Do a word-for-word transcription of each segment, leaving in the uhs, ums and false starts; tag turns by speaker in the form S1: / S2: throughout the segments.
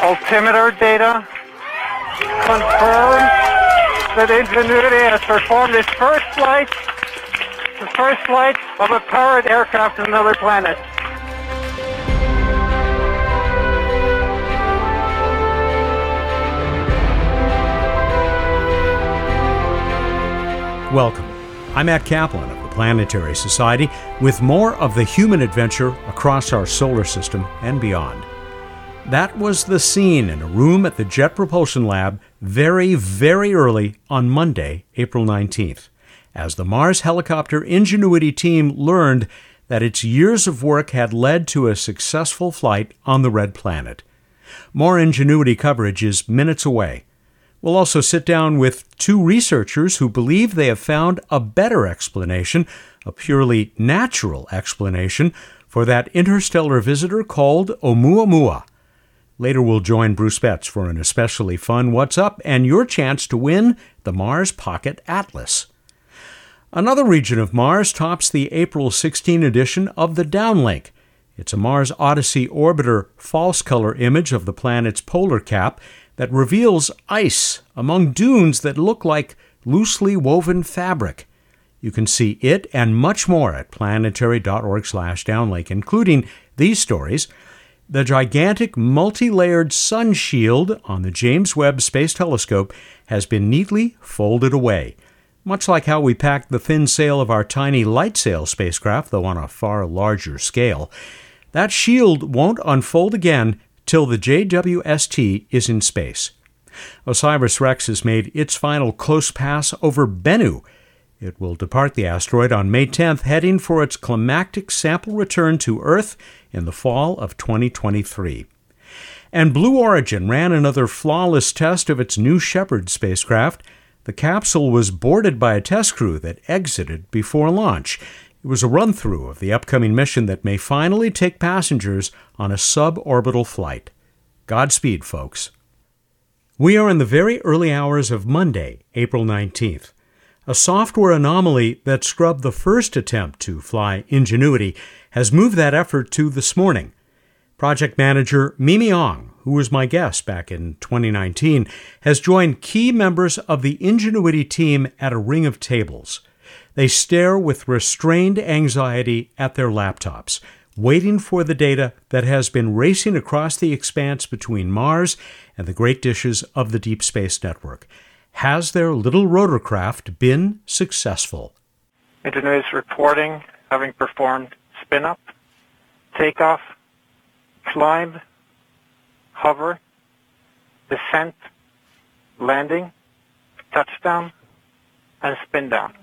S1: altimeter data confirms that Ingenuity has performed its first flight, the first flight of a powered aircraft to another planet.
S2: Welcome. I'm Matt Kaplan of the Planetary Society with more of the human adventure across our solar system and beyond. That was the scene in a room at the Jet Propulsion Lab very, very early on Monday, April nineteenth, as the Mars helicopter Ingenuity team learned that its years of work had led to a successful flight on the Red Planet. More Ingenuity coverage is minutes away. We'll also sit down with two researchers who believe they have found a better explanation, a purely natural explanation, for that interstellar visitor called Oumuamua. Later we'll join Bruce Betts for an especially fun What's Up and your chance to win the Mars Pocket Atlas. Another region of Mars tops the April sixteenth edition of the Downlink. It's a Mars Odyssey orbiter false color image of the planet's polar cap that reveals ice among dunes that look like loosely woven fabric. You can see it and much more at planetary.org slash downlink, including these stories. The gigantic multi-layered sun shield on the James Webb Space Telescope has been neatly folded away, much like how we packed the thin sail of our tiny LightSail spacecraft, though on a far larger scale. That shield won't unfold again till the J W S T is in space. OSIRIS-REx has made its final close pass over Bennu. It will depart the asteroid on May tenth, heading for its climactic sample return to Earth in the fall of twenty twenty-three. And Blue Origin ran another flawless test of its New Shepard spacecraft. The capsule was boarded by a test crew that exited before launch. It was a run-through of the upcoming mission that may finally take passengers on a suborbital flight. Godspeed, folks. We are in the very early hours of Monday, April nineteenth. A software anomaly that scrubbed the first attempt to fly Ingenuity has moved that effort to this morning. Project manager Mimi Ong, who was my guest back in twenty nineteen, has joined key members of the Ingenuity team at a ring of tables. They stare with restrained anxiety at their laptops, waiting for the data that has been racing across the expanse between Mars and the great dishes of the Deep Space Network. Has their little rotorcraft been successful?
S1: Ingenuity is reporting having performed spin-up, takeoff, climb, hover, descent, landing, touchdown, and spin down.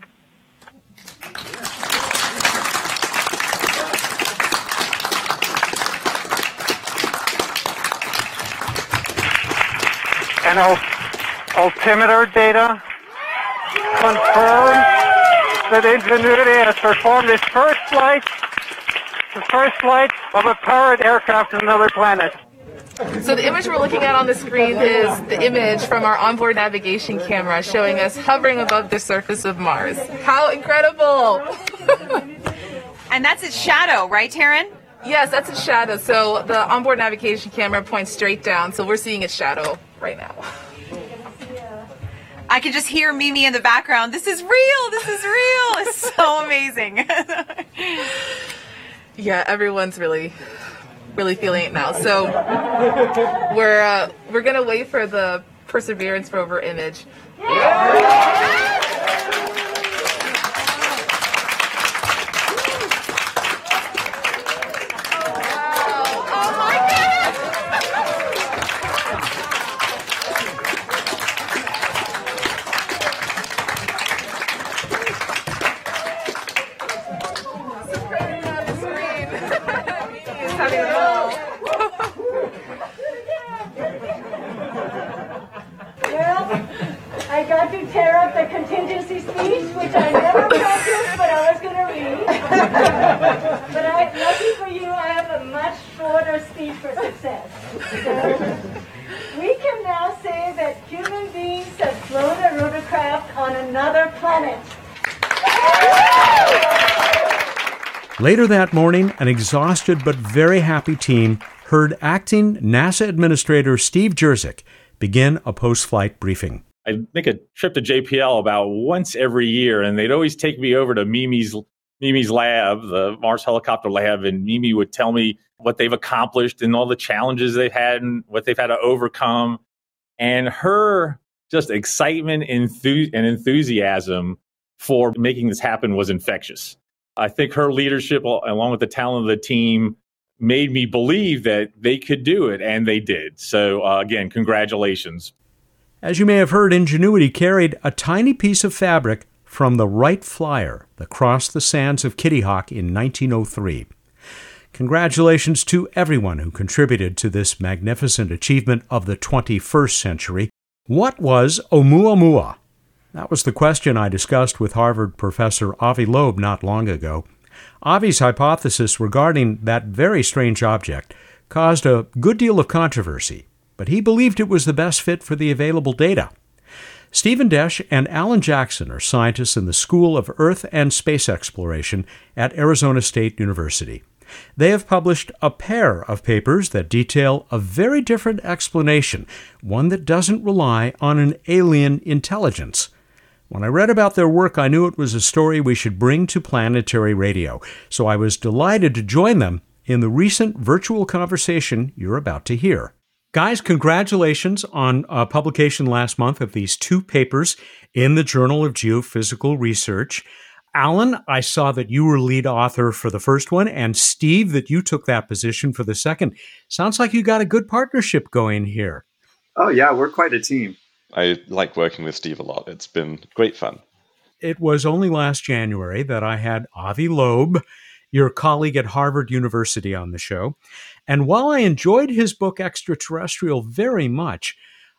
S1: And al- altimeter data confirms that Ingenuity has performed its first flight, the first flight of a powered aircraft to another planet.
S3: So the image we're looking at on the screen is the image from our onboard navigation camera showing us hovering above the surface of Mars. How incredible!
S4: And that's its shadow, right, Taryn?
S3: Yes, that's its shadow. So the onboard navigation camera points straight down, so we're seeing its shadow right now.
S4: I can just hear Mimi in the background. This is real! This is real! It's so amazing.
S3: Yeah, everyone's really, really feeling it now. So we're uh, we're gonna wait for the Perseverance rover image.
S5: I got to tear up the contingency speech, which I never practiced, but I was going to read. But I, lucky for you, I have a much shorter speech for success. So, we can now say that human beings have flown a rotorcraft on another planet.
S2: Later that morning, an exhausted but very happy team heard Acting NASA Administrator Steve Jerzik begin a post-flight briefing.
S6: I make a trip to J P L about once every year, and they'd always take me over to Mimi's Mimi's lab, the Mars Helicopter Lab, and Mimi would tell me what they've accomplished and all the challenges they've had and what they've had to overcome. And her just excitement enthu- and enthusiasm for making this happen was infectious. I think her leadership, along with the talent of the team, made me believe that they could do it, and they did. So, uh, again, congratulations.
S2: As you may have heard, Ingenuity carried a tiny piece of fabric from the Wright Flyer that crossed the sands of Kitty Hawk in nineteen oh three. Congratulations to everyone who contributed to this magnificent achievement of the twenty-first century. What was Oumuamua? That was the question I discussed with Harvard professor Avi Loeb not long ago. Avi's hypothesis regarding that very strange object caused a good deal of controversy, but he believed it was the best fit for the available data. Stephen Desch and Alan Jackson are scientists in the School of Earth and Space Exploration at Arizona State University. They have published a pair of papers that detail a very different explanation, one that doesn't rely on an alien intelligence. When I read about their work, I knew it was a story we should bring to Planetary Radio, so I was delighted to join them in the recent virtual conversation you're about to hear. Guys, congratulations on a publication last month of these two papers in the Journal of Geophysical Research. Alan, I saw that you were lead author for the first one, and Steve, that you took that position for the second. Sounds like you got a good partnership going here.
S7: Oh, yeah, we're quite a team.
S8: I like working with Steve a lot. It's been great fun.
S2: It was only last January that I had Avi Loeb, your colleague at Harvard University, on the show. And while I enjoyed his book Extraterrestrial very much,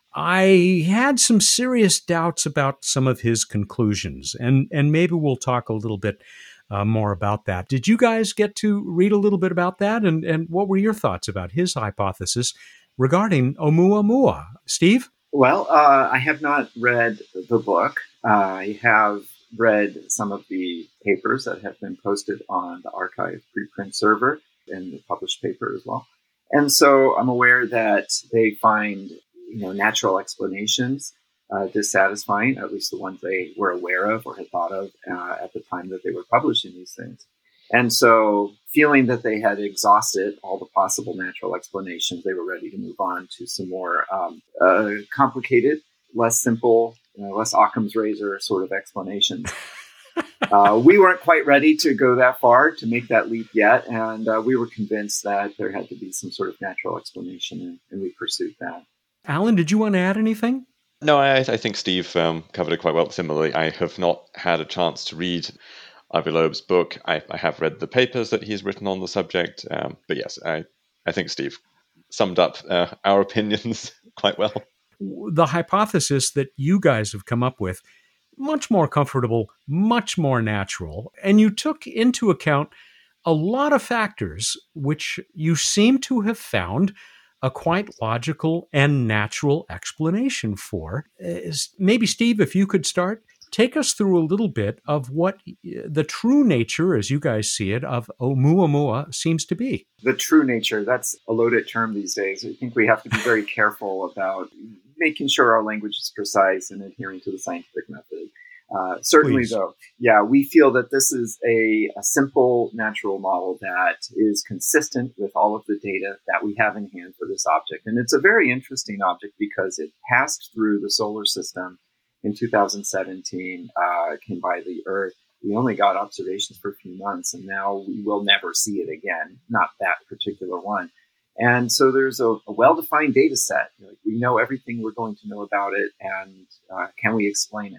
S2: I had some serious doubts about some of his conclusions, and, and maybe we'll talk a little bit uh, more about that. Did you guys get to read a little bit about that, and, and what were your thoughts about his hypothesis regarding Oumuamua? Steve?
S7: Well, uh, I have not read the book. Uh, I have read some of the papers that have been posted on the archive preprint server and the published paper as well. And so I'm aware that they find you know, natural explanations uh, dissatisfying, at least the ones they were aware of or had thought of uh, at the time that they were publishing these things. And so feeling that they had exhausted all the possible natural explanations, they were ready to move on to some more um, uh, complicated, less simple, you know, less Occam's razor sort of explanations. uh, we weren't quite ready to go that far, to make that leap yet. And uh, we were convinced that there had to be some sort of natural explanation, and, and we pursued that.
S2: Alan, did you want to add anything?
S8: No, I, I think Steve um, covered it quite well. Similarly, I have not had a chance to read Avi Loeb's book. I, I have read the papers that he's written on the subject. Um, but yes, I, I think Steve summed up uh, our opinions quite well.
S2: The hypothesis that you guys have come up with, much more comfortable, much more natural, and you took into account a lot of factors which you seem to have found a quite logical and natural explanation for. Maybe, Steve, if you could start, take us through a little bit of what the true nature, as you guys see it, of Oumuamua seems to be.
S7: The true nature, that's a loaded term these days. I think we have to be very careful about making sure our language is precise and adhering to the scientific method. Uh, certainly,
S2: Please.
S7: though, yeah, we feel that this is a, a simple natural model that is consistent with all of the data that we have in hand for this object. And it's a very interesting object because it passed through the solar system in two thousand seventeen, uh, came by the Earth. We only got observations for a few months, and now we will never see it again, not that particular one. And so there's a, a well-defined data set. Like, we know everything we're going to know about it, and uh, can we explain it?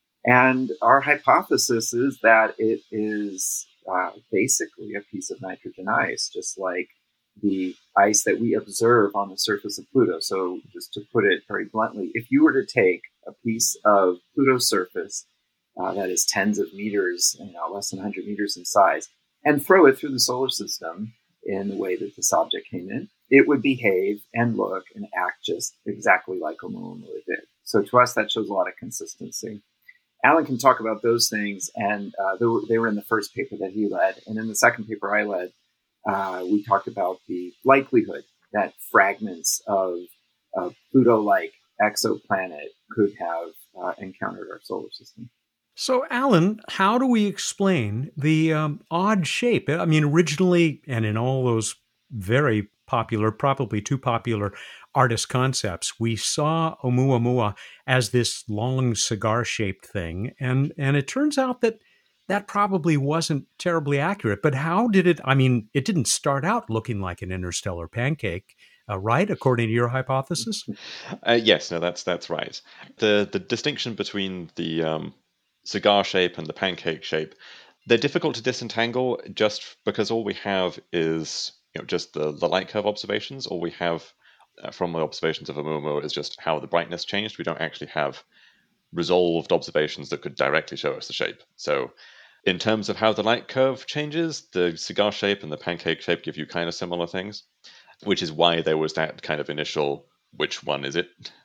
S7: And our hypothesis is that it is uh, basically a piece of nitrogen ice, just like the ice that we observe on the surface of Pluto. So just to put it very bluntly, if you were to take a piece of Pluto's surface uh, that is tens of meters, you know, less than one hundred meters in size, and throw it through the solar system in the way that this object came in, it would behave and look and act just exactly like Oumuamua did. So to us, that shows a lot of consistency. Alan can talk about those things, and uh, they, were, they were in the first paper that he led. And in the second paper I led, uh, we talked about the likelihood that fragments of a Pluto-like exoplanet could have uh, encountered our solar system.
S2: So, Alan, how do we explain the um, odd shape? I mean, originally, and in all those very popular, probably too popular artist concepts, we saw Oumuamua as this long cigar-shaped thing, and and it turns out that that probably wasn't terribly accurate. But how did it, I mean, it didn't start out looking like an interstellar pancake, uh, right, according to your hypothesis?
S8: Uh, yes, no, that's that's right. The the distinction between the um, cigar shape and the pancake shape, they're difficult to disentangle just because all we have is, you know, just the, the light curve observations. All we have uh, from the observations of Oumuamua is just how the brightness changed. We don't actually have resolved observations that could directly show us the shape. So in terms of how the light curve changes, the cigar shape and the pancake shape give you kind of similar things, which is why there was that kind of initial, which one is it?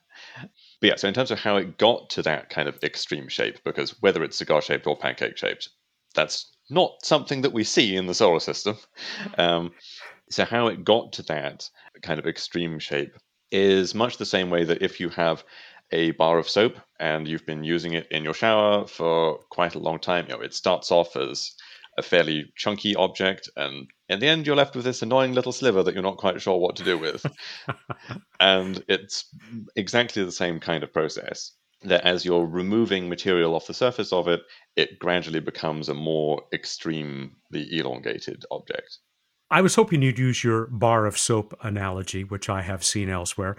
S8: But yeah, so in terms of how it got to that kind of extreme shape, because whether it's cigar shaped or pancake shaped, that's not something that we see in the solar system. Um, so how it got to that kind of extreme shape is much the same way that if you have a bar of soap and you've been using it in your shower for quite a long time, you know, it starts off as a fairly chunky object, and in the end you're left with this annoying little sliver that you're not quite sure what to do with. And it's exactly the same kind of process, that as you're removing material off the surface of it, it gradually becomes a more extremely elongated object.
S2: I was hoping you'd use your bar of soap analogy, which I have seen elsewhere.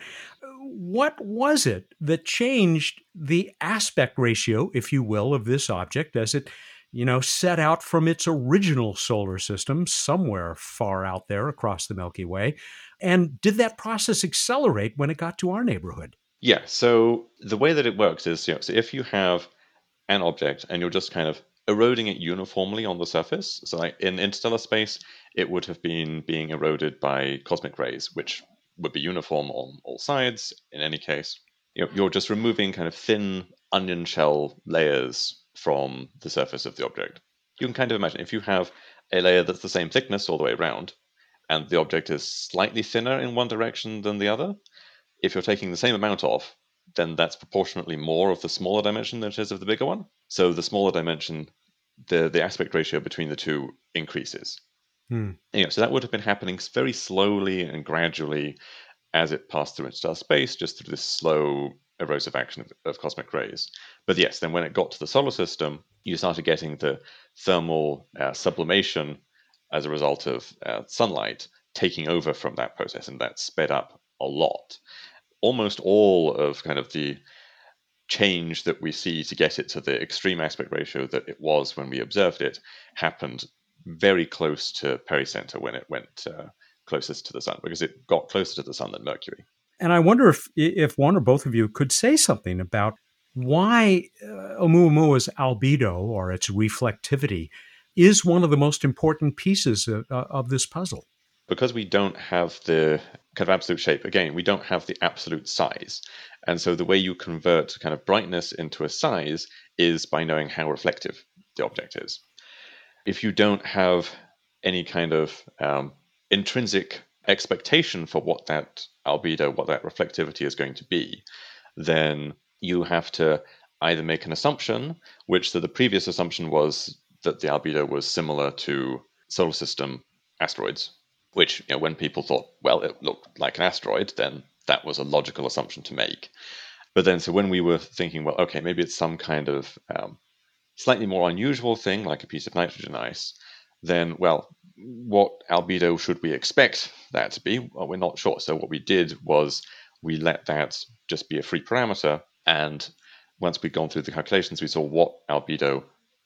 S2: What was it that changed the aspect ratio, if you will, of this object as it, you know, set out from its original solar system somewhere far out there across the Milky Way? And did that process accelerate when it got to our neighborhood?
S8: Yeah, so the way that it works is, you know, so if you have an object and you're just kind of eroding it uniformly on the surface, so like in interstellar space, it would have been being eroded by cosmic rays, which would be uniform on all sides in any case. You know, you're just removing kind of thin onion shell layers from the surface of the object. You can kind of imagine if you have a layer that's the same thickness all the way around, and the object is slightly thinner in one direction than the other, if you're taking the same amount off, then that's proportionately more of the smaller dimension than it is of the bigger one. So the smaller dimension, the, the aspect ratio between the two increases.
S2: Hmm.
S8: You know, so that would have been happening very slowly and gradually as it passed through interstellar space, just through this slow erosive action of, of cosmic rays. But yes, then when it got to the solar system, you started getting the thermal uh, sublimation as a result of uh, sunlight taking over from that process, and that sped up a lot. Almost all of kind of the change that we see to get it to the extreme aspect ratio that it was when we observed it happened very close to pericenter when it went uh, closest to the sun, because it got closer to the sun than Mercury.
S2: And I wonder if if one or both of you could say something about why uh, Oumuamua's albedo, or its reflectivity, is one of the most important pieces of, uh, of this puzzle.
S8: Because we don't have the kind of absolute shape, again, we don't have the absolute size. And so the way you convert kind of brightness into a size is by knowing how reflective the object is. If you don't have any kind of um, intrinsic expectation for what that albedo, what that reflectivity is going to be, then you have to either make an assumption, which so the previous assumption was that the albedo was similar to solar system asteroids, which, you know, when people thought, well, it looked like an asteroid, then that was a logical assumption to make. But then, so when we were thinking, well, okay, maybe it's some kind of um, slightly more unusual thing, like a piece of nitrogen ice, then, well, what albedo should we expect that to be? Well, we're not sure. So what we did was we let that just be a free parameter. And once we'd gone through the calculations, we saw what albedo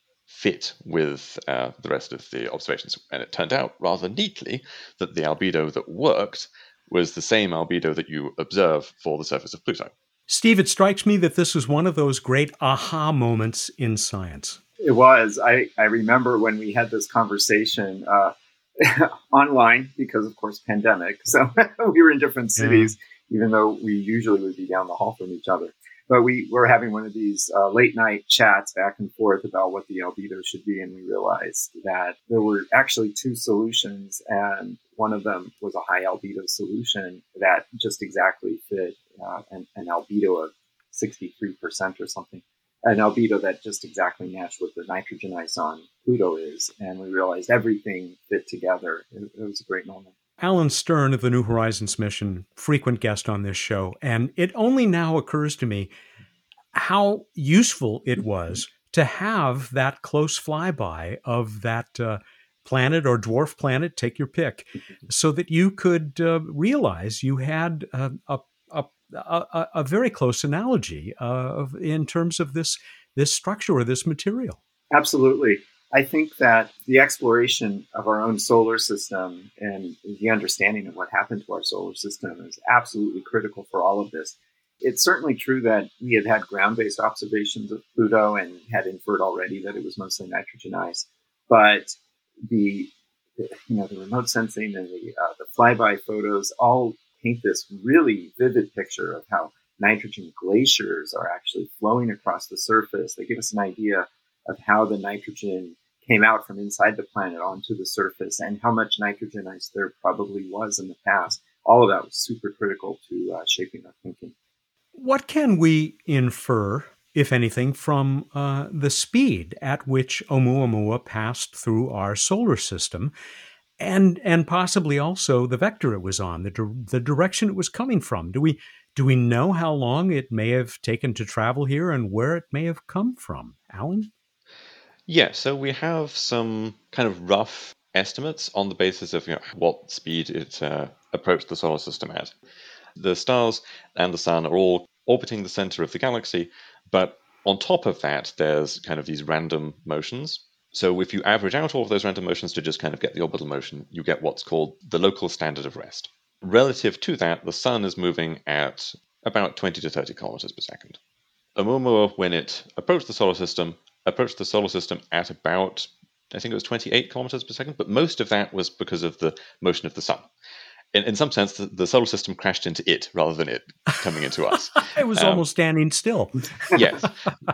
S8: fit with uh, the rest of the observations. And it turned out rather neatly that the albedo that worked was the same albedo that you observe for the surface of Pluto.
S2: Steve, it strikes me that this is one of those great aha moments in science.
S7: It was. I, I remember when we had this conversation uh, online because, of course, pandemic. So we were in different cities, yeah. even though we usually would be down the hall from each other. But we were having one of these uh, late night chats back and forth about what the albedo should be. And we realized that there were actually two solutions. And one of them was a high albedo solution that just exactly fit uh, an, an albedo of sixty-three percent or something. An albedo that just exactly matched what the nitrogen ice on Pluto is. And we realized everything fit together. It, it was a great moment.
S2: Alan Stern of the New Horizons mission, frequent guest on this show, and it only now occurs to me how useful it was to have that close flyby of that uh, planet or dwarf planet, take your pick, so that you could uh, realize you had uh, a, a, a, a very close analogy uh, in terms of this, this structure or this material.
S7: Absolutely. I think that the exploration of our own solar system and the understanding of what happened to our solar system is absolutely critical for all of this. It's certainly true that we had had ground-based observations of Pluto and had inferred already that it was mostly nitrogen ice, but the you know the remote sensing and the uh, the flyby photos all paint this really vivid picture of how nitrogen glaciers are actually flowing across the surface. They give us an idea of how the nitrogen came out from inside the planet onto the surface and how much nitrogen ice there probably was in the past. All of that was super critical to uh, shaping our thinking.
S2: What can we infer, if anything, from uh, the speed at which Oumuamua passed through our solar system, and and possibly also the vector it was on, the di- the direction it was coming from? Do we do we know how long it may have taken to travel here and where it may have come from? Alan?
S8: Yeah, so we have some kind of rough estimates on the basis of you know, what speed it uh, approached the solar system at. The stars and the sun are all orbiting the center of the galaxy, but on top of that, there's kind of these random motions. So if you average out all of those random motions to just kind of get the orbital motion, you get what's called the local standard of rest. Relative to that, the sun is moving at about twenty to thirty kilometers per second. Oumuamua, when it approached the solar system, approached the solar system at about, I think it was twenty-eight kilometers per second, but most of that was because of the motion of the sun. In, in some sense, the, the solar system crashed into it rather than it coming into us.
S2: It was
S8: um,
S2: almost standing still.
S8: Yes.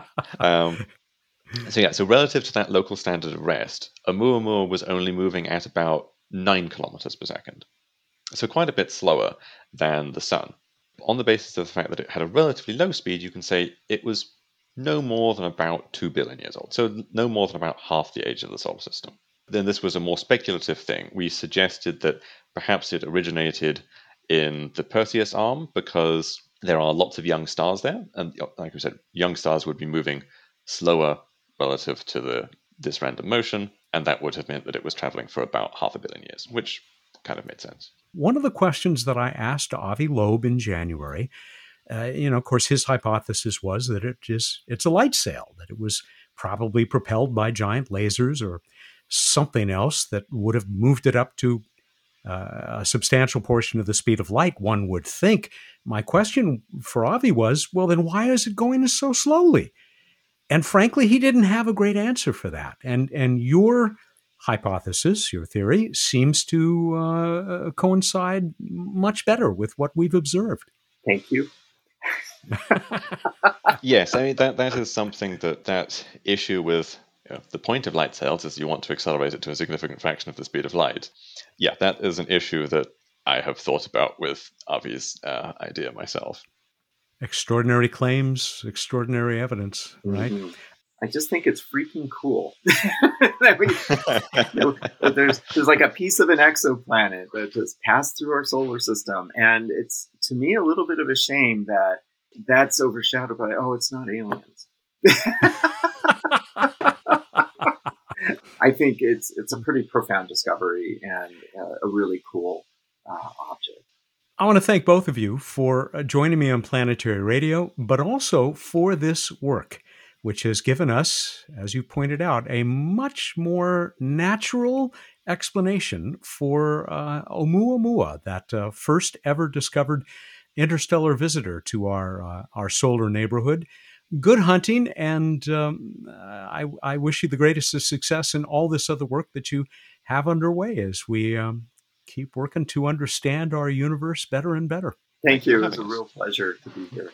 S8: Um, so yeah, so relative to that local standard of rest, Oumuamua was only moving at about nine kilometers per second. So quite a bit slower than the sun. On the basis of the fact that it had a relatively low speed, you can say it was no more than about two billion years old. So no more than about half the age of the solar system. Then this was a more speculative thing. We suggested that perhaps it originated in the Perseus arm because there are lots of young stars there. And like we said, young stars would be moving slower relative to the this random motion. And that would have meant that it was traveling for about half a billion years, which kind of made sense.
S2: One of the questions that I asked Avi Loeb in January, uh, you know, of course, his hypothesis was that it is it's a light sail, that it was probably propelled by giant lasers or something else that would have moved it up to uh, a substantial portion of the speed of light, one would think. My question for Avi was, well, then why is it going so slowly? And frankly, he didn't have a great answer for that. And and your hypothesis, your theory, seems to uh, coincide much better with what we've observed.
S7: Thank you.
S8: Yes, I mean, that, that is something that that issue with you know, the point of light sails is you want to accelerate it to a significant fraction of the speed of light. Yeah, that is an issue that I have thought about with Avi's uh, idea myself.
S2: Extraordinary claims, extraordinary evidence, right?
S7: Mm-hmm. I just think it's freaking cool. that we, you know, that there's there's like a piece of an exoplanet that just passed through our solar system, and it's to me a little bit of a shame that that's overshadowed by oh, it's not aliens. I think it's it's a pretty profound discovery and uh, a really cool uh, object.
S2: I want to thank both of you for joining me on Planetary Radio, but also for this work, which has given us, as you pointed out, a much more natural explanation for uh, Oumuamua, that uh, first ever discovered interstellar visitor to our uh, our solar neighborhood. Good hunting, and um, I, I wish you the greatest of success in all this other work that you have underway as we um, keep working to understand our universe better and better.
S7: Thank you. It was a real pleasure to be here.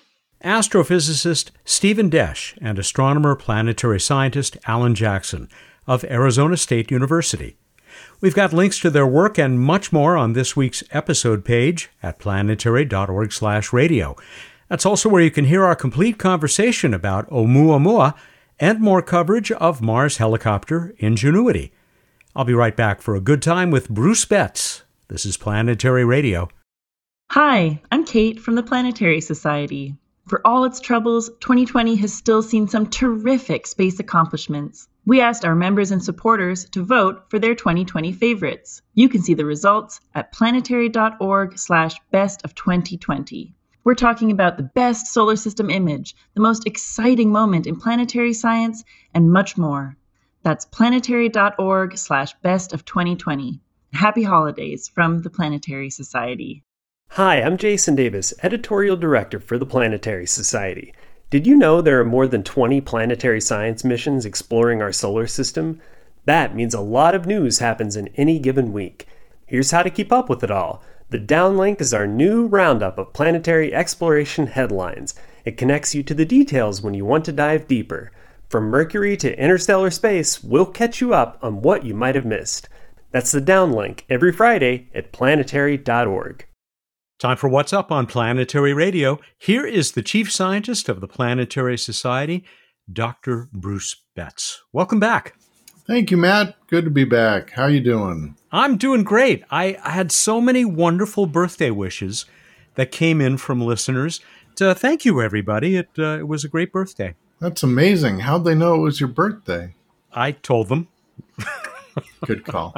S2: astrophysicist Stephen Desch and astronomer planetary scientist Alan Jackson of Arizona State University. We've got links to their work and much more on this week's episode page at planetary dot org slash radio. That's also where you can hear our complete conversation about Oumuamua and more coverage of Mars helicopter Ingenuity. I'll be right back for a good time with Bruce Betts. This is Planetary Radio.
S9: Hi, I'm Kate from the Planetary Society. For all its troubles, twenty twenty has still seen some terrific space accomplishments. We asked our members and supporters to vote for their twenty twenty favorites. You can see the results at planetary dot org slash best of twenty twenty. We're talking about the best solar system image, the most exciting moment in planetary science, and much more. That's planetary dot org slash best of twenty twenty. Happy holidays from the Planetary Society.
S10: Hi, I'm Jason Davis, Editorial Director for the Planetary Society. Did you know there are more than twenty planetary science missions exploring our solar system? That means a lot of news happens in any given week. Here's how to keep up with it all. The Downlink is our new roundup of planetary exploration headlines. It connects you to the details when you want to dive deeper. From Mercury to interstellar space, we'll catch you up on what you might have missed. That's the Downlink every Friday at planetary dot org.
S2: Time for What's Up on Planetary Radio. Here is the Chief Scientist of the Planetary Society, Doctor Bruce Betts. Welcome back.
S11: Thank you, Matt. Good to be back. How are you doing?
S2: I'm doing great. I had so many wonderful birthday wishes that came in from listeners. To thank you, everybody. It, uh, it was a great birthday.
S11: That's amazing. How'd they know it was your birthday?
S2: I told them.
S11: Good call.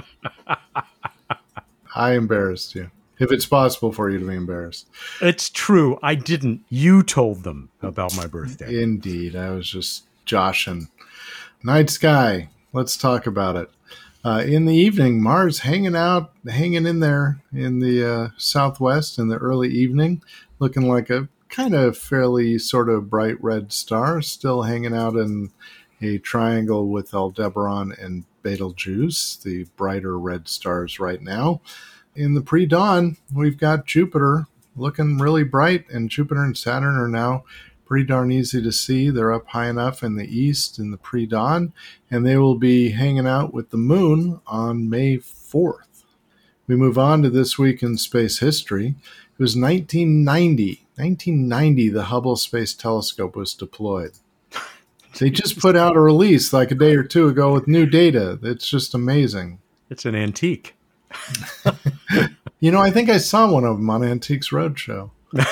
S11: I embarrassed you. If it's possible for you to be embarrassed.
S2: It's true. I didn't. You told them about my birthday.
S11: Indeed. I was just joshing. Night sky. Let's talk about it. Uh, in the evening, Mars hanging out, hanging in there in the uh, southwest in the early evening, looking like a kind of fairly sort of bright red star, still hanging out in a triangle with Aldebaran and Betelgeuse, the brighter red stars right now. In the pre-dawn, we've got Jupiter looking really bright, and Jupiter and Saturn are now pretty darn easy to see. They're up high enough in the east in the pre-dawn, and they will be hanging out with the moon on May fourth. We move on to this week in space history. It was nineteen ninety. nineteen ninety, the Hubble Space Telescope was deployed. They just put out a release like a day or two ago with new data. It's just amazing.
S2: It's an antique.
S11: You know, I think I saw one of them on Antiques Roadshow.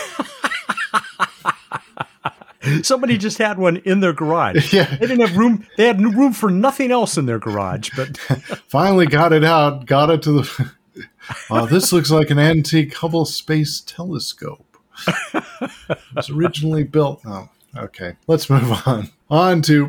S2: Somebody just had one in their garage.
S11: Yeah.
S2: They didn't have room. They had room for nothing else in their garage. But
S11: finally got it out, got it to the... Oh, this looks like an antique Hubble Space Telescope. It was originally built... Oh, okay. Let's move on. On to...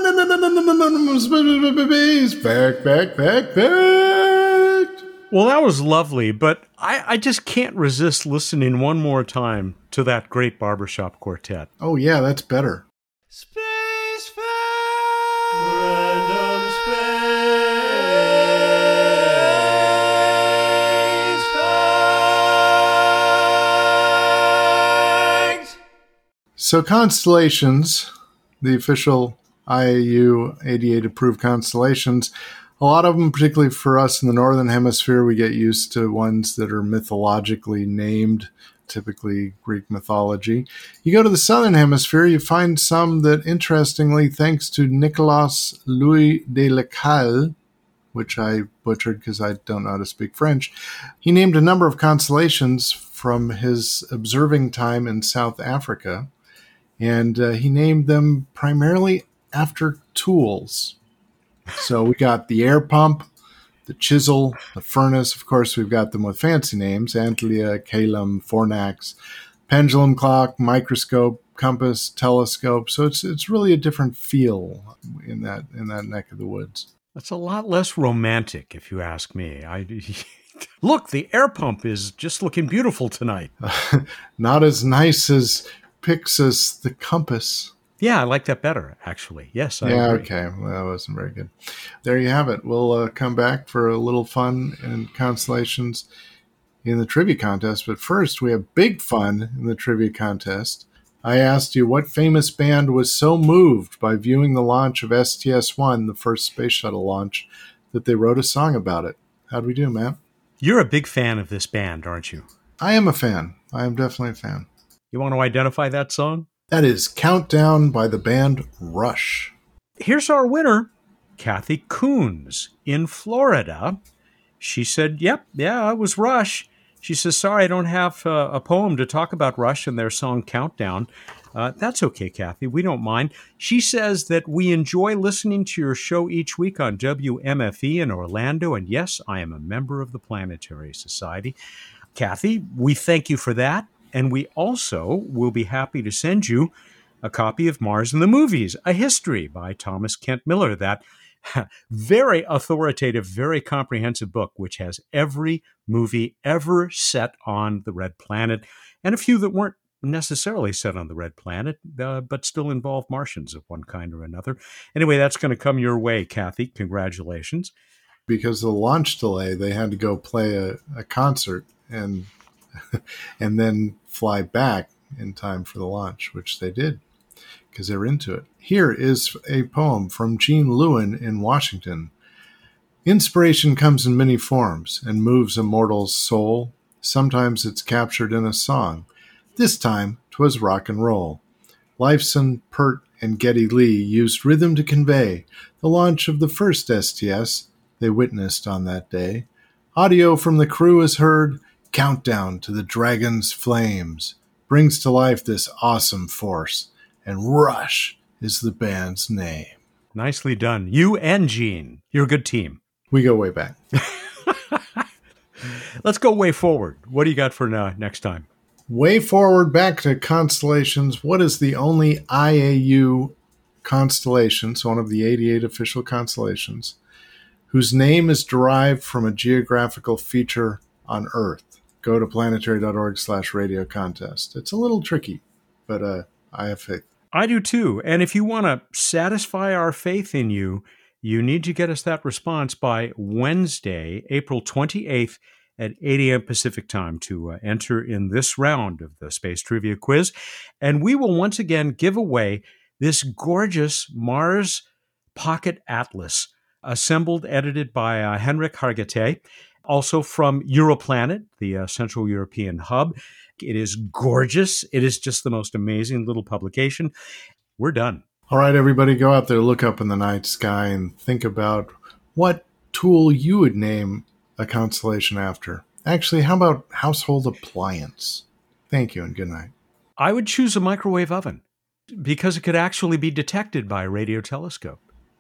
S11: Back, back, back, back.
S2: Well, that was lovely, but I, I just can't resist listening one more time to that great barbershop quartet.
S11: Oh, yeah, that's better.
S12: Space Facts! Random Space Facts!
S11: So constellations, the official I A U eighty-eight approved constellations, a lot of them, particularly for us in the Northern Hemisphere, we get used to ones that are mythologically named, typically Greek mythology. You go to the Southern Hemisphere, you find some that, interestingly, thanks to Nicolas Louis de Lacaille, which I butchered because I don't know how to speak French, he named a number of constellations from his observing time in South Africa, and uh, he named them primarily after tools. So we got the air pump, the chisel, the furnace. Of course, we've got them with fancy names: Antlia, Calum, Fornax, pendulum clock, microscope, compass, telescope. So it's it's really a different feel in that in that neck of the woods.
S2: That's a lot less romantic, if you ask me. I look, the air pump is just looking beautiful tonight.
S11: Not as nice as Pixis, the compass.
S2: Yeah, I like that better, actually. Yes, I
S11: Yeah,
S2: agree.
S11: okay. Well, that wasn't very good. There you have it. We'll uh, come back for a little fun and constellations in the trivia contest. But first, we have big fun in the trivia contest. I asked you what famous band was so moved by viewing the launch of S T S one, the first space shuttle launch, that they wrote a song about it. How'd we do, Matt?
S2: You're a big fan of this band, aren't you?
S11: I am a fan. I am definitely a fan.
S2: You want to identify that song?
S11: That is Countdown by the band Rush.
S2: Here's our winner, Kathy Coons in Florida. She said, yep, yeah, it was Rush. She says, sorry, I don't have uh, a poem to talk about Rush and their song Countdown. Uh, that's okay, Kathy. We don't mind. She says that we enjoy listening to your show each week on W M F E in Orlando. And yes, I am a member of the Planetary Society. Kathy, we thank you for that. And we also will be happy to send you a copy of Mars in the Movies, A History by Thomas Kent Miller, that very authoritative, very comprehensive book, which has every movie ever set on the Red Planet, and a few that weren't necessarily set on the Red Planet, uh, but still involve Martians of one kind or another. Anyway, that's going to come your way, Kathy. Congratulations.
S11: Because of the launch delay, they had to go play a, a concert and and then fly back in time for the launch, which they did because they're into it. Here is a poem from Gene Lewin in Washington. Inspiration comes in many forms and moves a mortal's soul. Sometimes it's captured in a song. This time, 'twas rock and roll. Lifeson, Pert, and Geddy Lee used rhythm to convey the launch of the first S T S they witnessed on that day. Audio from the crew is heard. Countdown to the Dragon's flames brings to life this awesome force, and Rush is the band's name.
S2: Nicely done. You and Gene. You're a good team.
S11: We go way back.
S2: Let's go way forward. What do you got for uh, next time?
S11: Way forward back to constellations. What is the only I A U constellation, so one of the eighty-eight official constellations, whose name is derived from a geographical feature on Earth? Go to planetary.org slash radio contest. It's a little tricky, but uh, I have faith.
S2: I do too. And if you want to satisfy our faith in you, you need to get us that response by Wednesday, April twenty-eighth at eight a.m. Pacific time to uh, enter in this round of the Space Trivia Quiz. And we will once again give away this gorgeous Mars Pocket Atlas, assembled, edited by uh, Henrik Hargitay, also from Europlanet, the uh, Central European hub. It is gorgeous. It is just the most amazing little publication. We're done.
S11: All right, everybody, go out there, look up in the night sky, and think about what tool you would name a constellation after. Actually, how about household appliance? Thank you and good night.
S2: I would choose a microwave oven because it could actually be detected by a radio telescope.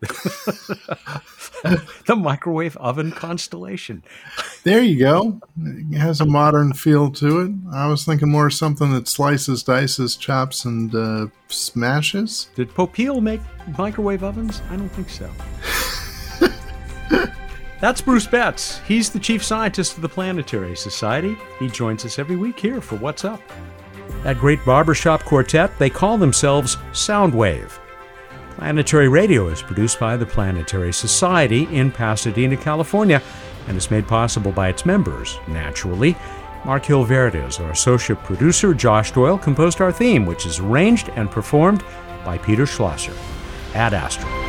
S2: The microwave oven constellation.
S11: There you go. It has a modern feel to it. I was thinking more something that slices, dices, chops, and uh, smashes.
S2: Did Popeil make microwave ovens? I don't think so. That's Bruce Betts. He's the chief scientist of the Planetary Society. He joins us every week here for What's Up. That great barbershop quartet, they call themselves Soundwave. Planetary Radio is produced by the Planetary Society in Pasadena, California, and is made possible by its members, naturally. Mark Hilverde is our associate producer. Josh Doyle composed our theme, which is arranged and performed by Peter Schlosser. Ad Astra.